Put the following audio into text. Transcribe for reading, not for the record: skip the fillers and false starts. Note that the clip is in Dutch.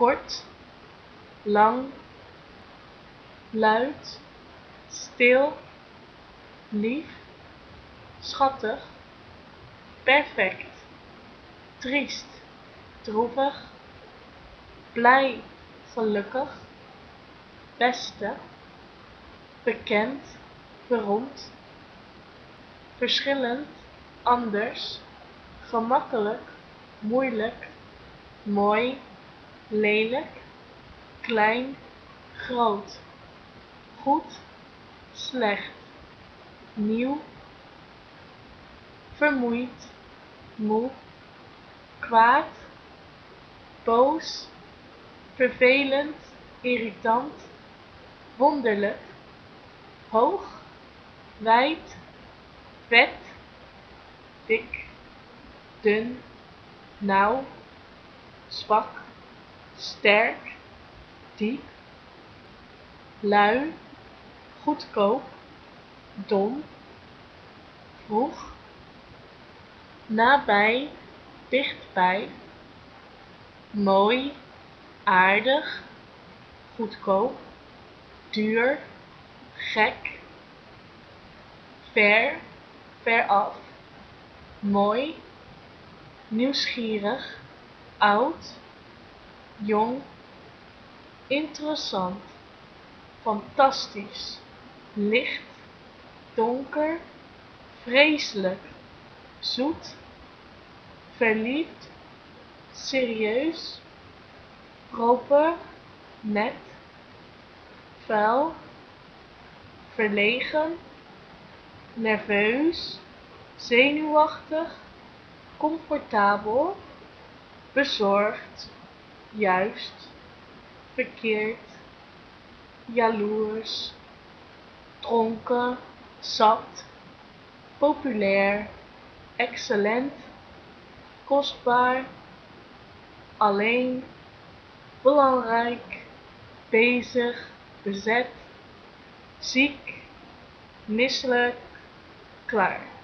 kort, lang, luid, stil, lief, schattig, perfect, triest, droevig, blij, gelukkig, beste, bekend, beroemd, verschillend, anders, gemakkelijk, moeilijk, mooi, lelijk, klein, groot, goed, slecht, nieuw, vermoeid, moe, kwaad, boos, vervelend, irritant, wonderlijk, hoog, wijd, vet, dik, dun, nauw, zwak, sterk, diep, lui, goedkoop, dom, vroeg, nabij, dichtbij, mooi, aardig, goedkoop, duur, gek, ver, veraf, mooi, nieuwsgierig, oud, jong, interessant, fantastisch, licht, donker, vreselijk, zoet, verliefd, serieus, proper, net, vuil, verlegen, nerveus, zenuwachtig, comfortabel, bezorgd, juist, verkeerd, jaloers, dronken, zat, populair, excellent, kostbaar, alleen, belangrijk, bezig, bezet, ziek, misselijk, klaar.